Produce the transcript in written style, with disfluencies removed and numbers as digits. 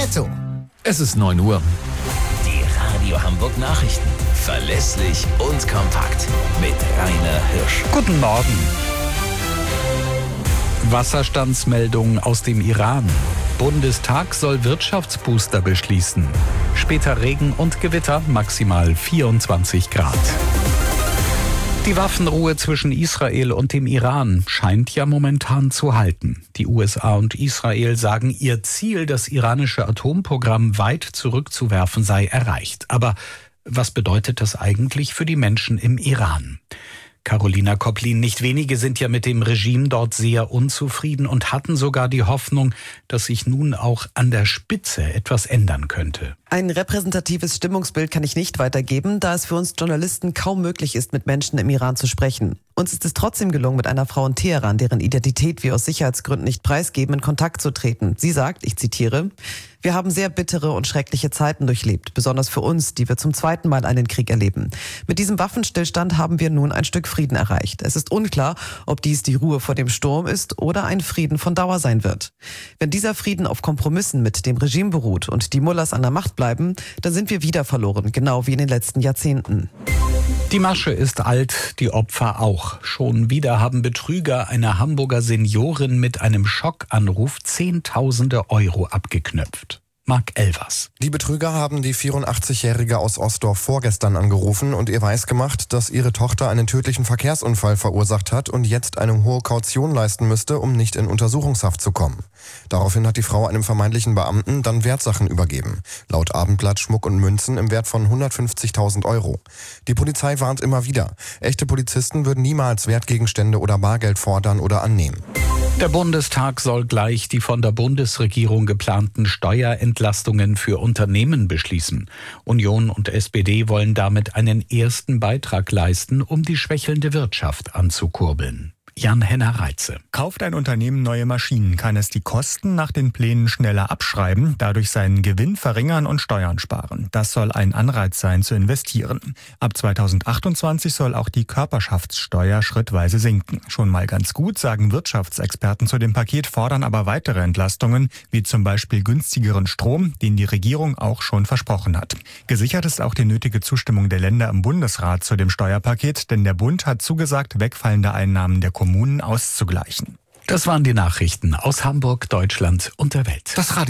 netto. Es ist 9 Uhr. Die Radio Hamburg Nachrichten. Verlässlich und kompakt. Mit Rainer Hirsch. Guten Morgen. Wasserstandsmeldung aus dem Iran. Bundestag soll Wirtschaftsbooster beschließen. Später Regen und Gewitter, maximal 24 Grad. Die Waffenruhe zwischen Israel und dem Iran scheint ja momentan zu halten. Die USA und Israel sagen, ihr Ziel, das iranische Atomprogramm weit zurückzuwerfen, sei erreicht. Aber was bedeutet das eigentlich für die Menschen im Iran? Carolina Koplin, nicht wenige sind ja mit dem Regime dort sehr unzufrieden und hatten sogar die Hoffnung, dass sich nun auch an der Spitze etwas ändern könnte. Ein repräsentatives Stimmungsbild kann ich nicht weitergeben, da es für uns Journalisten kaum möglich ist, mit Menschen im Iran zu sprechen. Uns ist es trotzdem gelungen, mit einer Frau in Teheran, deren Identität wir aus Sicherheitsgründen nicht preisgeben, in Kontakt zu treten. Sie sagt, ich zitiere: Wir haben sehr bittere und schreckliche Zeiten durchlebt, besonders für uns, die wir zum zweiten Mal einen Krieg erleben. Mit diesem Waffenstillstand haben wir nun ein Stück Frieden erreicht. Es ist unklar, ob dies die Ruhe vor dem Sturm ist oder ein Frieden von Dauer sein wird. Wenn dieser Frieden auf Kompromissen mit dem Regime beruht und die Mullahs an der Macht bleiben, dann sind wir wieder verloren, genau wie in den letzten Jahrzehnten. Die Masche ist alt, die Opfer auch. Schon wieder haben Betrüger einer Hamburger Seniorin mit einem Schockanruf Zehntausende Euro abgeknöpft. Marc Elvers. Die Betrüger haben die 84-Jährige aus Osdorf vorgestern angerufen und ihr weisgemacht, dass ihre Tochter einen tödlichen Verkehrsunfall verursacht hat und jetzt eine hohe Kaution leisten müsste, um nicht in Untersuchungshaft zu kommen. Daraufhin hat die Frau einem vermeintlichen Beamten dann Wertsachen übergeben. Laut Abendblatt Schmuck und Münzen im Wert von 150.000 Euro. Die Polizei warnt immer wieder. Echte Polizisten würden niemals Wertgegenstände oder Bargeld fordern oder annehmen. Der Bundestag soll gleich die von der Bundesregierung geplanten Steuerentlastungen für Unternehmen beschließen. Union und SPD wollen damit einen ersten Beitrag leisten, um die schwächelnde Wirtschaft anzukurbeln. Jan-Henner Reitze. Kauft ein Unternehmen neue Maschinen, kann es die Kosten nach den Plänen schneller abschreiben, dadurch seinen Gewinn verringern und Steuern sparen. Das soll ein Anreiz sein, zu investieren. Ab 2028 soll auch die Körperschaftssteuer schrittweise sinken. Schon mal ganz gut, sagen Wirtschaftsexperten zu dem Paket, fordern aber weitere Entlastungen, wie zum Beispiel günstigeren Strom, den die Regierung auch schon versprochen hat. Gesichert ist auch die nötige Zustimmung der Länder im Bundesrat zu dem Steuerpaket, denn der Bund hat zugesagt, wegfallende Einnahmen der Kommunen auszugleichen. Das waren die Nachrichten aus Hamburg, Deutschland und der Welt. Das Radio